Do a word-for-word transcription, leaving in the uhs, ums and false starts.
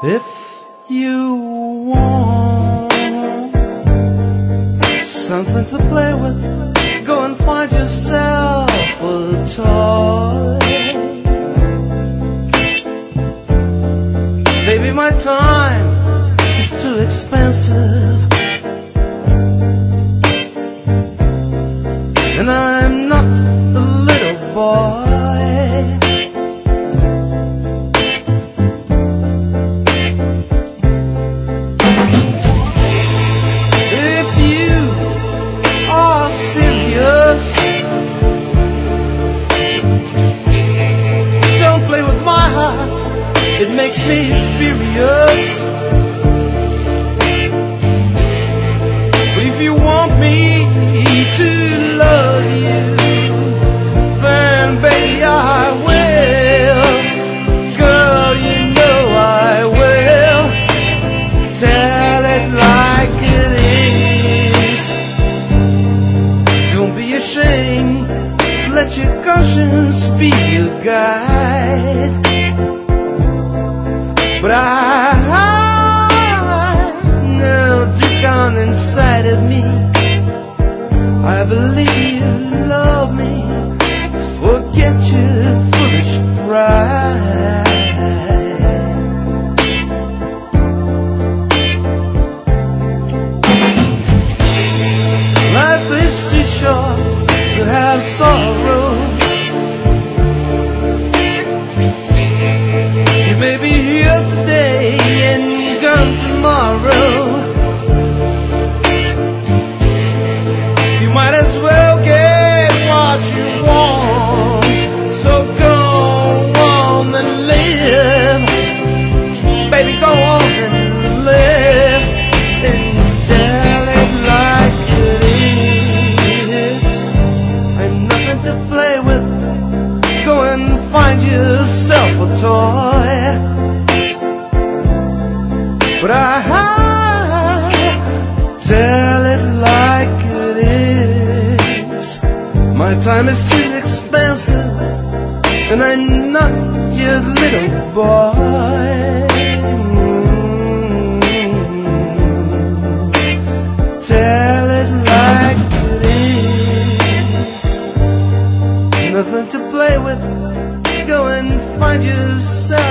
If you want something to play with, go and find yourself a toy. Baby, my time is too expensive, and I'm not a little boy. It makes me furious. But if you want me to love you, then baby I will. Girl, you know I will. Tell it like it is. Don't be ashamed. Let your conscience be your guide. But I, I know deep down inside of me, I believe you love me. Forget your foolish pride. Life is too short to have sorrow. You may be here today and gone tomorrow. You might as well get what you want. So go on and live. Baby, go on and live. And tell it like it is. I'm nothing to play with. Go and find yourself a toy. But I tell it like it is. My time is too expensive, and I'm not your little boy. Tell it like it is. Nothing to play with. Go and find yourself